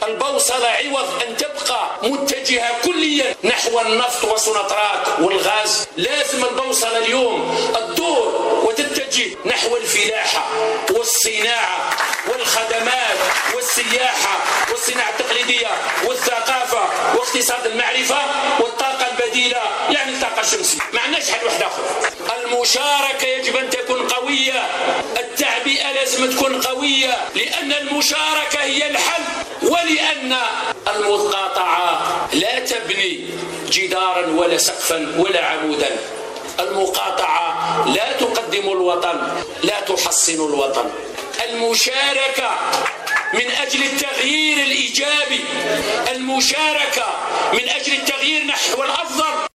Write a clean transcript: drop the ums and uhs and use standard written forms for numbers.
البوصلة عوض أن تبقى متجهة كليا نحو النفط والسنطرات والغاز، لازم البوصلة اليوم الدور وتتجه نحو الفلاحة والصناعة والخدمات والسياحة والصناعة التقليدية والثقافة واقتصاد المعرفة والطاقة البديلة، يعني الطاقة الشمسية. ما عندناش حل واحد آخر. المشاركة يجب أن تكون قوية، التعبئة لازم تكون قوية، لأن المشاركة هي الحل، ولأن المقاطعة لا تبني جدارا ولا سقفا ولا عمودا. المقاطعة لا تقدم الوطن، لا تحصن الوطن. المشاركة من أجل التغيير الإيجابي، المشاركة من أجل التغيير نحو الأفضل.